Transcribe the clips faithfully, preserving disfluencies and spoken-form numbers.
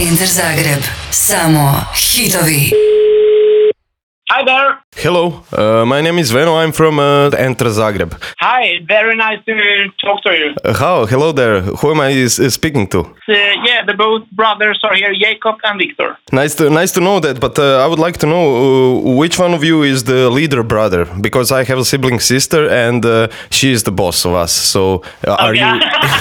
Enter Zagreb. Samo hitovi. Hi there. Hello, uh, my name is Veno. I'm from uh, Enter Zagreb. Hi, very nice to talk to you. Uh, how? Hello there. Who am I is, is speaking to? Uh, yeah, the both brothers are here, Jacob and Victor. Nice to nice to know that. But uh, I would like to know uh, which one of you is the leader brother, because I have a sibling sister and uh, she is the boss of us. So uh, are Oh, yeah.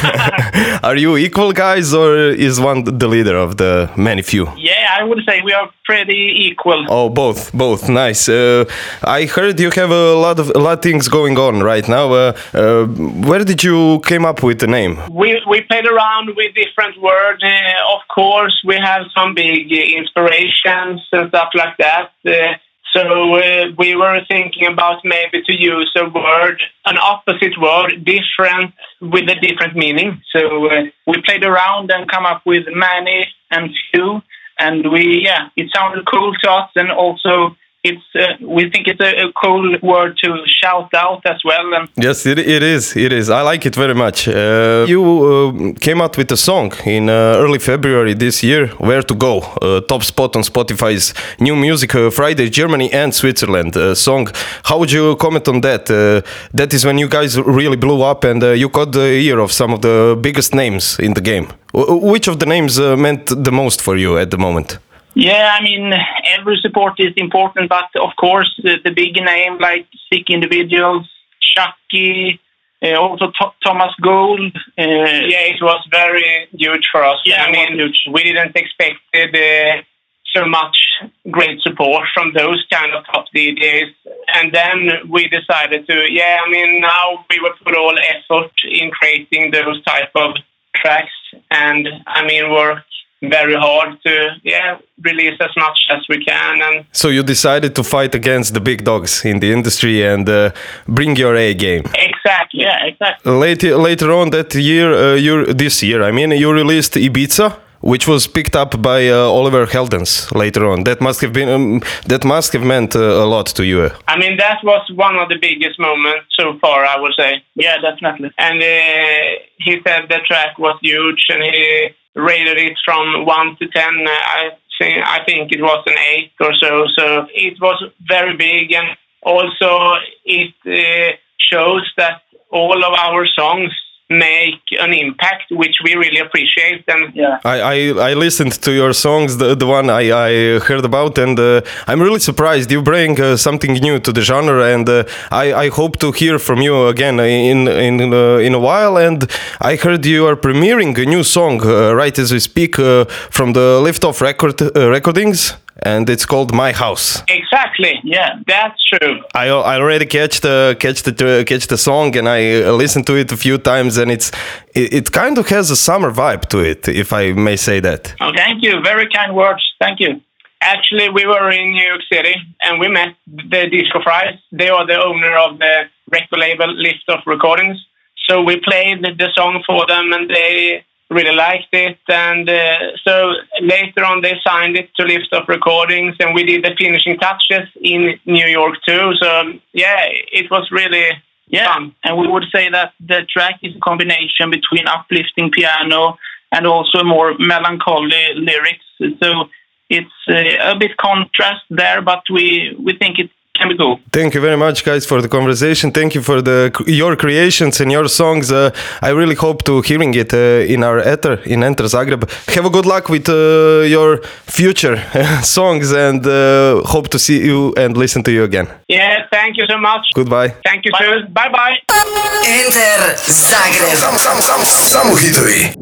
you are you equal guys, or is one the leader of the many few? Yeah, I would say we are pretty equal. Oh, both, both. Nice. Uh, I heard you have a lot of a lot of things going on right now. Uh, uh, where did you came up with the name? We we played around with different words. Uh, of course, we have some big uh, inspirations and stuff like that. Uh, so uh, we were thinking about maybe to use a word, an opposite word, different with a different meaning. So uh, we played around and come up with many and few. And we, yeah, it sounded cool to us, and also it's uh, we think it's a, a cool word to shout out as well. And yes, it, it is. It is. I like it very much. Uh, you uh, came out with a song in uh, early February this year, Where to Go, uh, top spot on Spotify's New Music uh, Friday, Germany and Switzerland uh, song. How would you comment on that? Uh, that is when you guys really blew up, and uh, you caught the ear of some of the biggest names in the game. W- which of the names uh, meant the most for you at the moment? yeah, I mean, every support is important, but of course the, the big name like Sick Individuals, Chucky, uh, also Th- Thomas Gold. Uh, yeah, it was very huge for us. Yeah, I mean, we didn't expect uh, so much great support from those kind of top D Js. And then we decided to, yeah, I mean, now we will put all effort in creating those type of tracks, and I mean, work very hard to, yeah, release as much as we can. And So you decided to fight against the big dogs in the industry and uh, bring your A game. exactly, yeah, exactly. Later, later on that year, uh, you this year, I mean, you released Ibiza, which was picked up by uh, Oliver Heldens later on. That must have been um, that must have meant uh, a lot to you. I mean, that was one of the biggest moments so far, I would say. Yeah, definitely. And uh, he said the track was huge, and he rated it from one to ten. I think I think it was an eight or so. So it was very big, and also it uh, shows that all of our songs make an impact, which we really appreciate. And yeah, I, I, I listened to your songs, the, the one I, I heard about, and uh, I'm really surprised you bring uh, something new to the genre, and uh, I, I hope to hear from you again in in uh, in a while. And I heard you are premiering a new song uh, right as we speak uh, from the Liftoff record uh, recordings, and it's called My House. exactly. Yeah, that's true. I, I already catch the catch the catch the song, and I uh, listened to it a few times, and it's it, it kind of has a summer vibe to it, if I may say that. Oh, thank you. Very kind words. Thank you. Actually, we were in New York City, and we met the Disco Fries. They are the owner of the record label Liftoff Recordings. So we played the song for them, and they really liked it. And uh, so later on, they signed it to Liftoff Recordings, and we did the finishing touches in New York too. So yeah, it was really Yeah, fun. and we would say that the track is a combination between uplifting piano and also more melancholy lyrics. So it's uh, a bit contrast there, but we, we think it can be cool. Thank you very much, guys, for the conversation. Thank you for the your creations and your songs. Uh, I really hope to hearing it uh, in our ether in Enter Zagreb. Have a good luck with uh, your future songs, and uh, hope to see you and listen to you again. Yeah, thank you so much. Goodbye. Thank you too. Bye bye. Enter Zagreb. Samo hitovi.